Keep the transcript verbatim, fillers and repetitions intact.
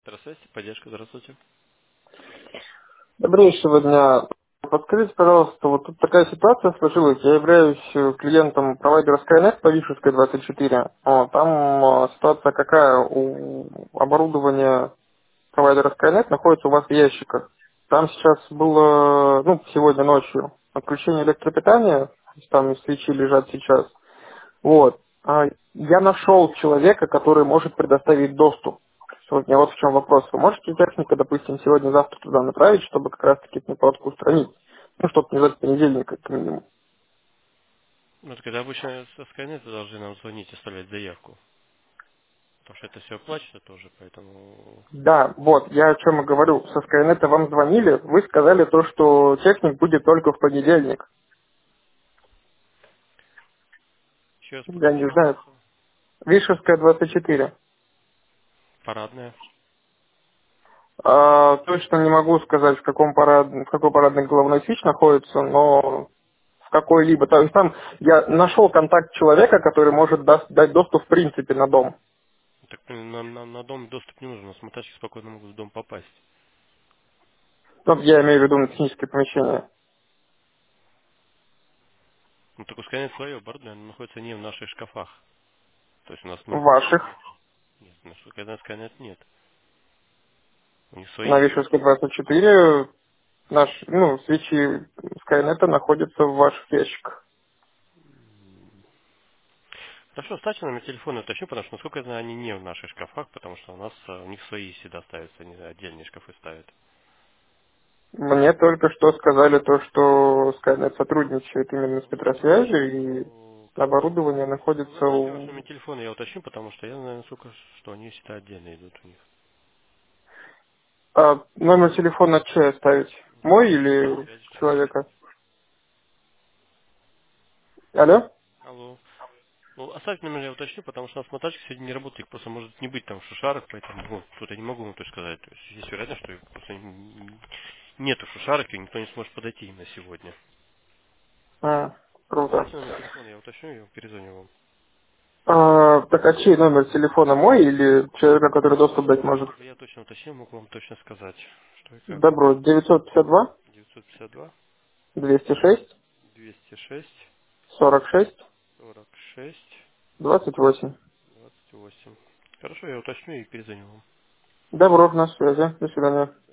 Здравствуйте, поддержка, здравствуйте. Добрейшего дня. Подскажите, пожалуйста, вот тут такая ситуация сложилась. Я являюсь э, клиентом провайдера Skynet по Вишевской двадцать четыре. Вот, там э, ситуация какая? У оборудования провайдера Skynet находится у вас в ящиках. Там сейчас было, ну, сегодня ночью отключение электропитания, то есть там свечи лежат сейчас. Вот. А я нашел человека, который может предоставить доступ. Вот у меня вот в чем вопрос. Вы можете техника, допустим, сегодня-завтра туда направить, чтобы как раз-таки эту неполадку устранить? Ну, чтобы не за понедельник, как минимум. Вот когда обычно со Skynet должны нам звонить, оставлять заявку. Потому что это все оплачено тоже, поэтому... Да, вот, я о чем и говорю. Со Скайнета вам звонили, вы сказали то, что техник будет только в понедельник. Еще раз Я повторите, не знаю. пожалуйста. Вишевская двадцать четыре. Парадная. А, точно не могу сказать, в каком парад... в какой парадной головной свич находится, но в какой-либо. То есть там я нашел контакт человека, который может даст- дать доступ в принципе на дом. Так ну, на, на, на дом доступ не нужен, у нас мотачки спокойно могут в дом попасть. Ну, я имею в виду на техническое помещение. Ну так у Skynet свое оборудование, оно находится не в наших шкафах. То есть у нас В нет... ваших, Нет, нет у нас Skynet Skynet нет. У них свои на есть. Вишевской двадцать четыре, наш, ну, свечи Скайнета находятся в ваших ящиках. Хорошо, ставьте номер телефона, уточню, потому что, насколько я знаю, они не в наших шкафах, потому что у нас э, у них свои всегда ставятся, они отдельные шкафы ставят. Мне только что сказали то, что Скайнет сотрудничает именно с Петросвязью, и Ну, как бы, оборудование ну, находится называйте ваш у... номер телефона, я уточню, потому что я знаю, насколько, что они всегда отдельно идут у них. А номер телефона чей оставить? Мой или Связи, что ли? человека? Алло? Алло. Ну, оставьте номер, я уточню, потому что у нас мотачка сегодня не работает, их просто может не быть там шушарок, поэтому ну, тут я не могу вам точно сказать. То есть есть вероятность, что их просто н- нету шушарок, и никто не сможет подойти именно сегодня. А, круто. Называйте номер телефона, я уточню и перезвоню вам. А, так а чей номер телефона, мой или человека, который доступ дать Ну, может? если бы я точно уточнил, могу вам точно сказать, что и как. Добро, девятьсот пятьдесят два девятьсот пятьдесят два двести шесть двести шесть сорок шесть сорок шесть двадцать восемь. двадцать восемь. Хорошо, я уточню и перезвоню вам. Добро, на связи. До свидания.